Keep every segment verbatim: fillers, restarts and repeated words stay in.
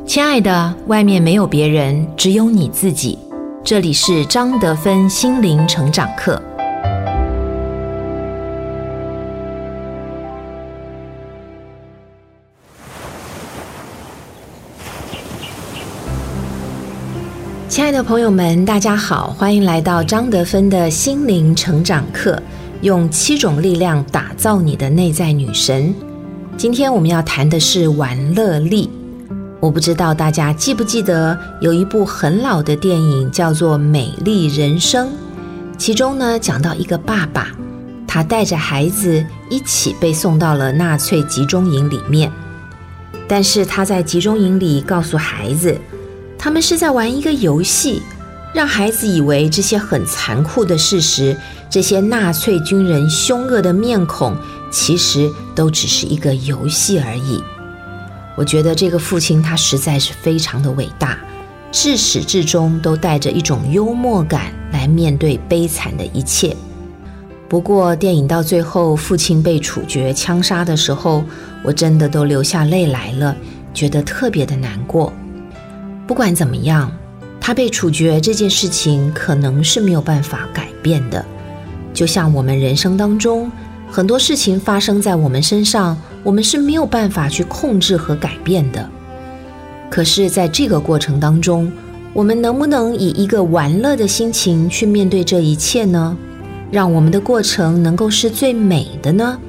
亲爱的，外面没有别人，只有你自己。这里是张德芬心灵成长课。亲爱的朋友们，大家好，欢迎来到张德芬的心灵成长课，用七种力量打造你的内在女神。今天我们要谈的是玩乐力。我不知道大家记不记得有一部很老的电影叫做《美丽人生》，其中呢讲到一个爸爸，他带着孩子一起被送到了纳粹集中营里面，但是他在集中营里告诉孩子，他们是在玩一个游戏，让孩子以为这些很残酷的事实，这些纳粹军人凶恶的面孔，其实都只是一个游戏而已。我觉得这个父亲他实在是非常的伟大，至始至终都带着一种幽默感来面对悲惨的一切。不过电影到最后父亲被处决枪杀的时候，我真的都流下泪来了，觉得特别的难过。不管怎么样，他被处决这件事情可能是没有办法改变的，就像我们人生当中很多事情发生在我们身上，我们是没有办法去控制和改变的。可是在这个过程当中，我们能不能以一个玩乐的心情去面对这一切呢？让我们的过程能够是最美的呢？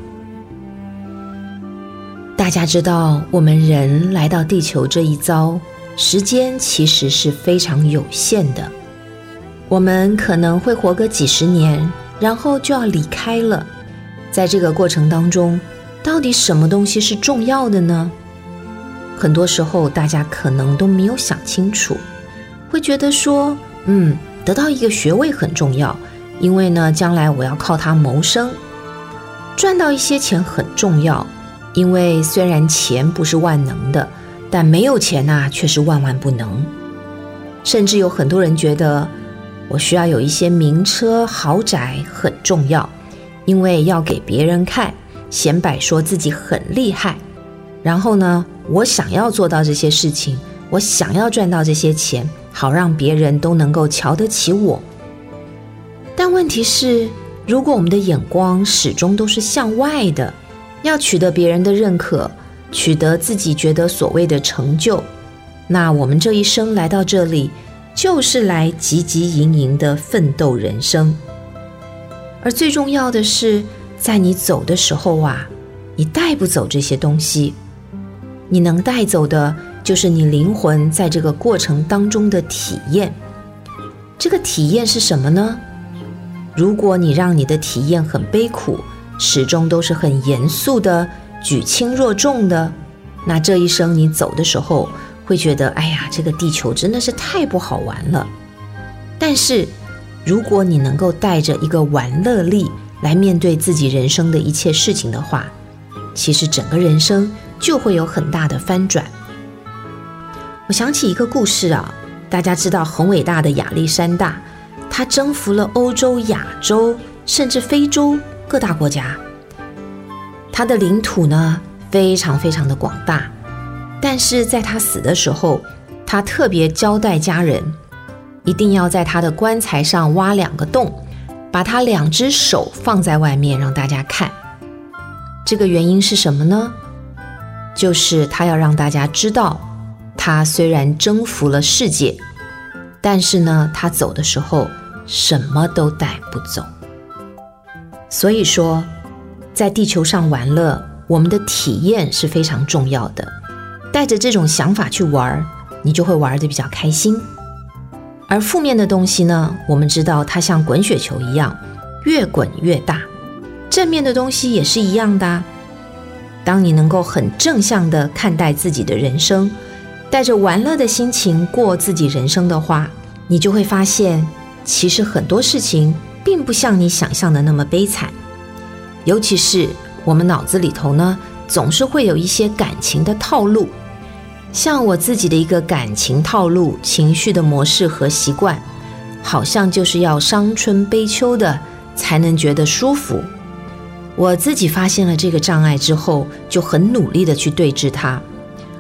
大家知道，我们人来到地球这一遭，时间其实是非常有限的。我们可能会活个几十年，然后就要离开了。在这个过程当中，到底什么东西是重要的呢？很多时候大家可能都没有想清楚，会觉得说，嗯，得到一个学位很重要，因为呢，将来我要靠它谋生。赚到一些钱很重要，因为虽然钱不是万能的，但没有钱啊，却是万万不能。甚至有很多人觉得，我需要有一些名车豪宅很重要，因为要给别人看，显摆说自己很厉害。然后呢，我想要做到这些事情，我想要赚到这些钱，好让别人都能够瞧得起我。但问题是，如果我们的眼光始终都是向外的，要取得别人的认可，取得自己觉得所谓的成就，那我们这一生来到这里，就是来汲汲营营的奋斗人生。而最重要的是，在你走的时候啊，你带不走这些东西，你能带走的就是你灵魂在这个过程当中的体验。这个体验是什么呢？如果你让你的体验很悲苦，始终都是很严肃的，举轻若重的，那这一生你走的时候会觉得，哎呀，这个地球真的是太不好玩了。但是如果你能够带着一个玩乐力来面对自己人生的一切事情的话，其实整个人生就会有很大的翻转。我想起一个故事啊，大家知道很伟大的亚历山大，他征服了欧洲、亚洲甚至非洲各大国家。他的领土呢非常非常的广大，但是在他死的时候，他特别交代家人，一定要在他的棺材上挖两个洞，把他两只手放在外面让大家看。这个原因是什么呢？就是他要让大家知道，他虽然征服了世界，但是呢，他走的时候什么都带不走。所以说，在地球上玩乐，我们的体验是非常重要的。带着这种想法去玩，你就会玩得比较开心。而负面的东西呢，我们知道它像滚雪球一样，越滚越大。正面的东西也是一样的啊。当你能够很正向的看待自己的人生，带着玩乐的心情过自己人生的话，你就会发现，其实很多事情并不像你想象的那么悲惨。尤其是我们脑子里头呢，总是会有一些感情的套路。像我自己的一个感情套路，情绪的模式和习惯，好像就是要伤春悲秋的才能觉得舒服。我自己发现了这个障碍之后，就很努力的去对治它。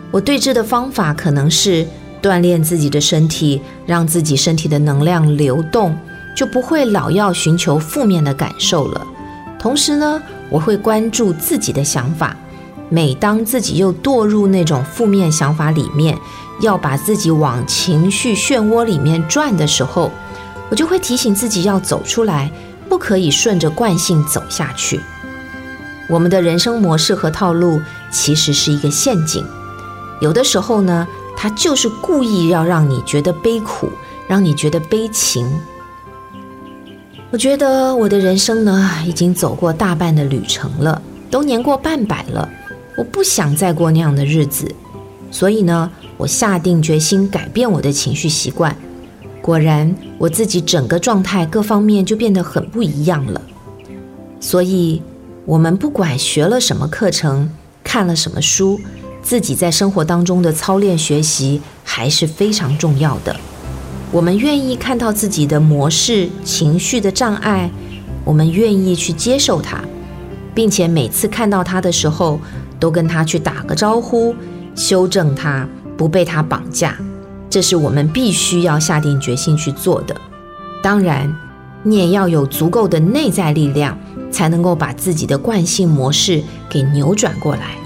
我对峙的方法可能是锻炼自己的身体，让自己身体的能量流动，就不会老要寻求负面的感受了。同时呢，我会关注自己的想法，每当自己又堕入那种负面想法里面，要把自己往情绪漩涡里面转的时候，我就会提醒自己要走出来，不可以顺着惯性走下去。我们的人生模式和套路其实是一个陷阱，有的时候呢，它就是故意要让你觉得悲苦，让你觉得悲情。我觉得我的人生呢，已经走过大半的旅程了，都年过半百了，我不想再过那样的日子。所以呢，我下定决心改变我的情绪习惯。果然，我自己整个状态各方面就变得很不一样了。所以，我们不管学了什么课程，看了什么书，自己在生活当中的操练学习还是非常重要的。我们愿意看到自己的模式、情绪的障碍，我们愿意去接受它，并且每次看到它的时候，都跟它去打个招呼，修正它，不被它绑架。这是我们必须要下定决心去做的。当然，你也要有足够的内在力量，才能够把自己的惯性模式给扭转过来。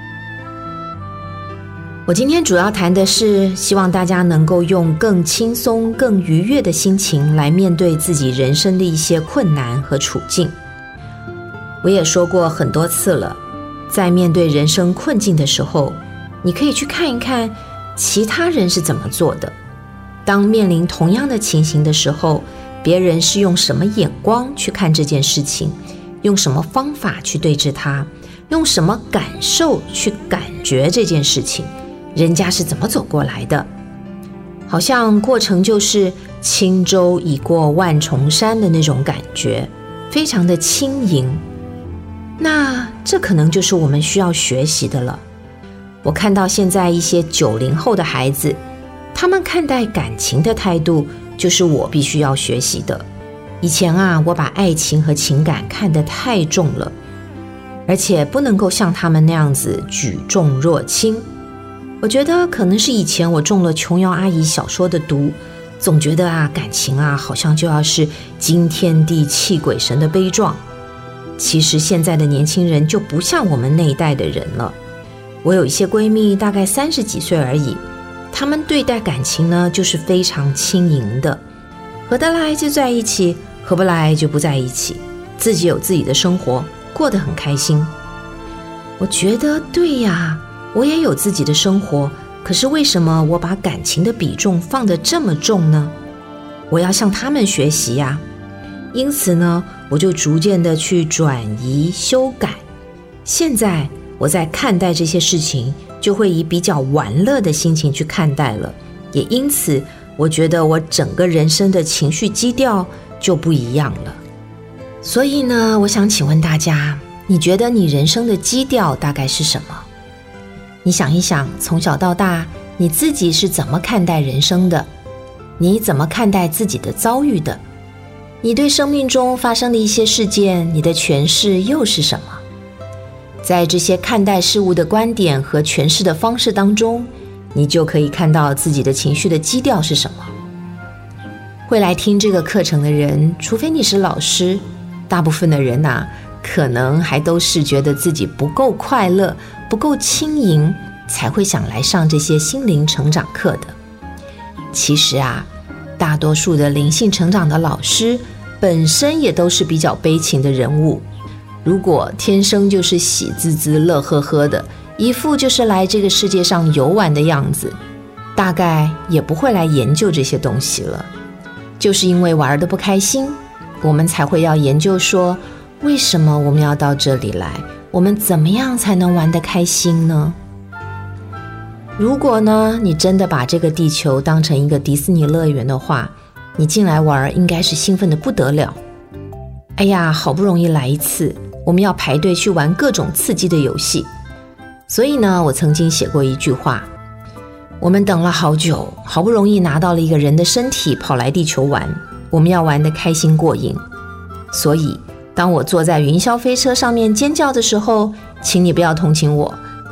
我今天主要谈的是，希望大家能够用更轻松、更愉悦的心情来面对自己人生的一些困难和处境。我也说过很多次了，在面对人生困境的时候，你可以去看一看其他人是怎么做的。当面临同样的情形的时候，别人是用什么眼光去看这件事情，用什么方法去对峙它，用什么感受去感觉这件事情，人家是怎么走过来的。好像过程就是轻舟已过万重山的那种感觉，非常的轻盈。那这可能就是我们需要学习的了。我看到现在一些九零后的孩子，他们看待感情的态度就是我必须要学习的。以前啊，我把爱情和情感看得太重了，而且不能够像他们那样子举重若轻。我觉得可能是以前我中了琼瑶阿姨小说的毒，总觉得啊，感情啊好像就要是惊天地泣鬼神的悲壮。其实现在的年轻人就不像我们那一代的人了。我有一些闺蜜大概三十几岁而已，她们对待感情呢就是非常轻盈的，合得来就在一起，合不来就不在一起，自己有自己的生活，过得很开心。我觉得对呀，我也有自己的生活，可是为什么我把感情的比重放得这么重呢？我要向他们学习呀。因此呢，我就逐渐的去转移修改。现在我在看待这些事情，就会以比较玩乐的心情去看待了，也因此我觉得我整个人生的情绪基调就不一样了。所以呢，我想请问大家，你觉得你人生的基调大概是什么？你想一想，从小到大你自己是怎么看待人生的？你怎么看待自己的遭遇的？你对生命中发生的一些事件，你的诠释又是什么？在这些看待事物的观点和诠释的方式当中，你就可以看到自己的情绪的基调是什么。会来听这个课程的人，除非你是老师，大部分的人啊，可能还都是觉得自己不够快乐，不够轻盈，才会想来上这些心灵成长课的。其实啊，大多数的灵性成长的老师本身也都是比较悲情的人物。如果天生就是喜滋滋乐呵呵的，一副就是来这个世界上游玩的样子，大概也不会来研究这些东西了。就是因为玩得不开心，我们才会要研究说，为什么我们要到这里来，我们怎么样才能玩得开心呢？如果呢，你真的把这个地球当成一个迪士尼乐园的话，你进来玩应该是兴奋得不得了。哎呀，好不容易来一次，我们要排队去玩各种刺激的游戏。所以呢，我曾经写过一句话，我们等了好久，好不容易拿到了一个人的身体跑来地球玩，我们要玩得开心过瘾。所以当我坐在云霄飞车上面尖叫的时候，请你不要同情我，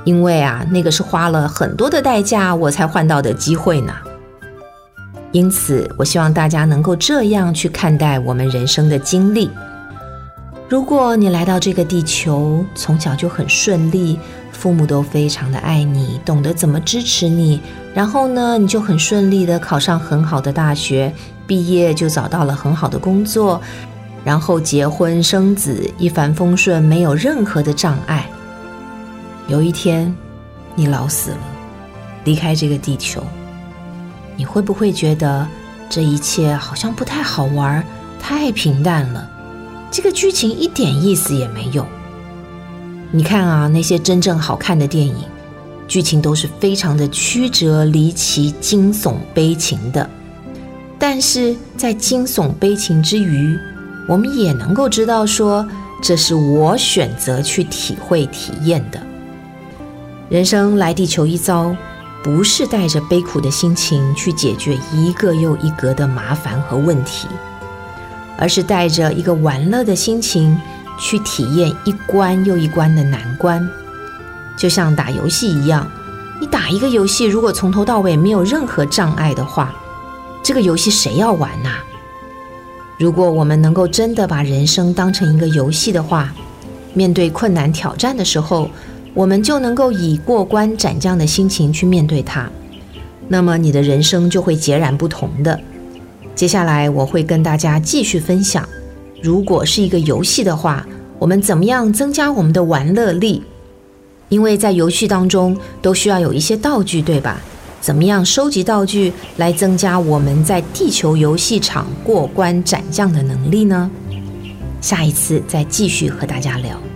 因为啊，那个是花了很多的代价我才换到的机会呢。因此，我希望大家能够这样去看待我们人生的经历。如果你来到这个地球，从小就很顺利，父母都非常的爱你，懂得怎么支持你，然后呢，你就很顺利的考上很好的大学，毕业就找到了很好的工作，然后结婚生子，一帆风顺，没有任何的障碍。有一天，你老死了，离开这个地球，你会不会觉得这一切好像不太好玩，太平淡了？这个剧情一点意思也没有。你看啊，那些真正好看的电影，剧情都是非常的曲折离奇、惊悚悲情的。但是在惊悚悲情之余，我们也能够知道说，这是我选择去体会体验的。人生来地球一遭，不是带着悲苦的心情去解决一个又一个的麻烦和问题，而是带着一个玩乐的心情去体验一关又一关的难关。就像打游戏一样，你打一个游戏，如果从头到尾没有任何障碍的话，这个游戏谁要玩啊？如果我们能够真的把人生当成一个游戏的话，面对困难挑战的时候，我们就能够以过关斩将的心情去面对它，那么你的人生就会截然不同的。接下来我会跟大家继续分享，如果是一个游戏的话，我们怎么样增加我们的玩乐力？因为在游戏当中都需要有一些道具，对吧？怎么样收集道具来增加我们在地球游戏场过关斩将的能力呢？下一次再继续和大家聊。